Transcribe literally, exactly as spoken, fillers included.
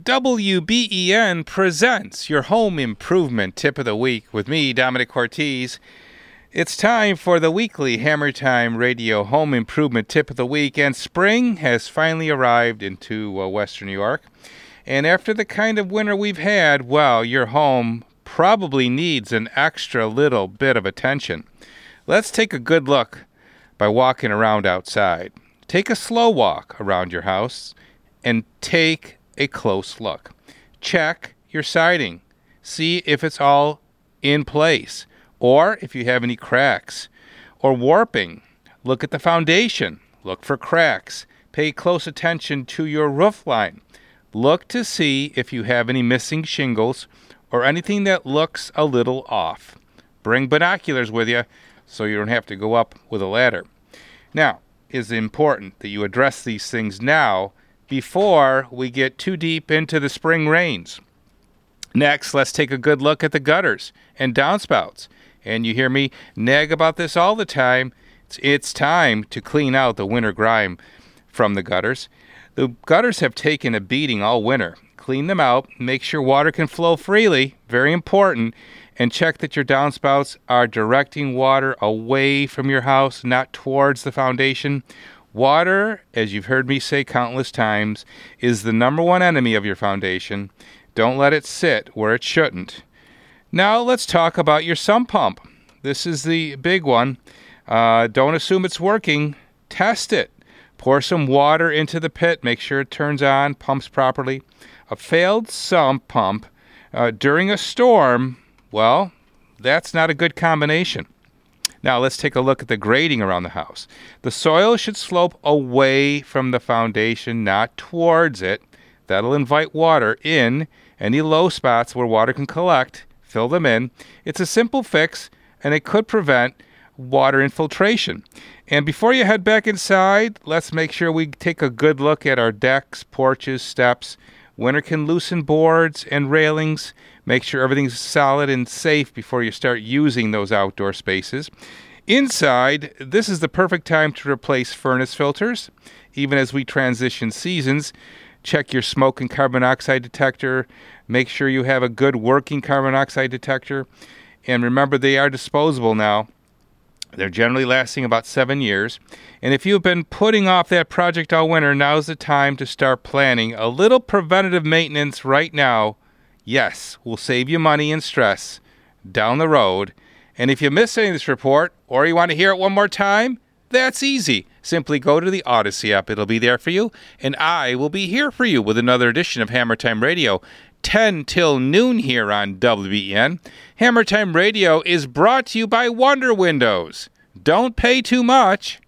W B E N presents your home improvement tip of the week with me, Dominic Cortez. It's time for the weekly Hammer Time Radio home improvement tip of the week, and spring has finally arrived into uh, Western New York. And after the kind of winter we've had, well, your home probably needs an extra little bit of attention. Let's take a good look by walking around outside. Take a slow walk around your house and take a close look. Check your siding. See if it's all in place, or if you have any cracks or warping. Look at the foundation. Look for cracks. Pay close attention to your roof line. Look to see if you have any missing shingles or anything that looks a little off. Bring binoculars with you so you don't have to go up with a ladder. Now, it's important that you address these things now before we get too deep into the spring rains. Next, let's take a good look at the gutters and downspouts. And you hear me nag about this all the time. It's, it's time to clean out the winter grime from the gutters. The gutters have taken a beating all winter. Clean them out, make sure water can flow freely, very important, and check that your downspouts are directing water away from your house, not towards the foundation. Water, as you've heard me say countless times, is the number one enemy of your foundation. Don't let it sit where it shouldn't. Now let's talk about your sump pump. This is the big one. Uh, don't assume it's working. Test it. Pour some water into the pit. Make sure it turns on, pumps properly. A failed sump pump uh, during a storm, well, that's not a good combination. Now, let's take a look at the grading around the house. The soil should slope away from the foundation, not towards it. That'll invite water in. Any low spots where water can collect, fill them in. It's a simple fix, and it could prevent water infiltration. And before you head back inside, let's make sure we take a good look at our decks, porches, steps. Winter can loosen boards and railings. Make sure everything's solid and safe before you start using those outdoor spaces. Inside, this is the perfect time to replace furnace filters. Even as we transition seasons, check your smoke and carbon monoxide detector. Make sure you have a good working carbon monoxide detector. And remember, they are disposable now. They're generally lasting about seven years. And if you've been putting off that project all winter, now's the time to start planning. A little preventative maintenance right now, yes, will save you money and stress down the road. And if you missed any of this report, or you want to hear it one more time, that's easy. Simply go to the Odyssey app. It'll be there for you. And I will be here for you with another edition of Hammer Time Radio, ten till noon here on W B E N. Hammer Time Radio is brought to you by Wonder Windows. Don't pay too much.